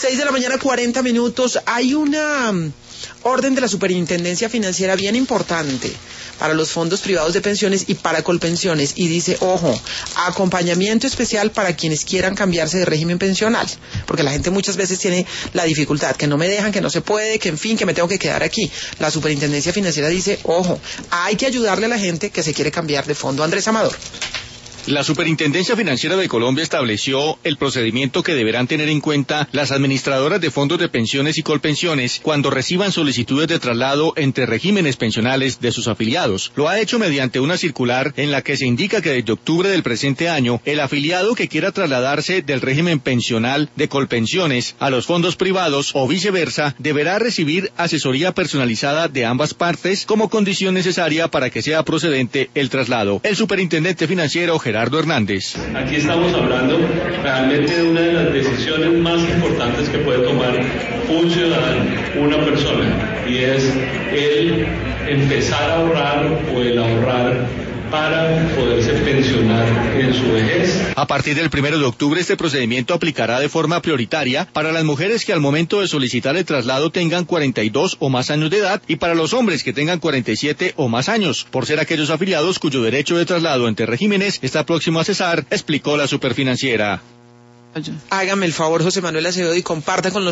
6:40 a.m. Hay una orden de la Superintendencia Financiera bien importante para los fondos privados de pensiones y para Colpensiones, y dice, ojo, acompañamiento especial para quienes quieran cambiarse de régimen pensional, porque la gente muchas veces tiene la dificultad, que no me dejan, que no se puede, que en fin, que me tengo que quedar aquí. La Superintendencia Financiera dice, ojo, hay que ayudarle a la gente que se quiere cambiar de fondo. Andrés Amador. La Superintendencia Financiera de Colombia estableció el procedimiento que deberán tener en cuenta las administradoras de fondos de pensiones y colpensiones cuando reciban solicitudes de traslado entre regímenes pensionales de sus afiliados. Lo ha hecho mediante una circular en la que se indica que desde octubre del presente año, el afiliado que quiera trasladarse del régimen pensional de colpensiones a los fondos privados o viceversa, deberá recibir asesoría personalizada de ambas partes como condición necesaria para que sea procedente el traslado. El superintendente financiero Gerardo Hernández. Aquí estamos hablando realmente de una de las decisiones más importantes que puede tomar un ciudadano, una persona, y es el empezar a ahorrar o el ahorrar para poderse pensionar en su vejez. A partir del 1 de octubre, este procedimiento aplicará de forma prioritaria para las mujeres que al momento de solicitar el traslado tengan 42 o más años de edad y para los hombres que tengan 47 o más años, por ser aquellos afiliados cuyo derecho de traslado entre regímenes está próximo a cesar, explicó la Superfinanciera. Hágame el favor, José Manuel Acevedo, y comparta con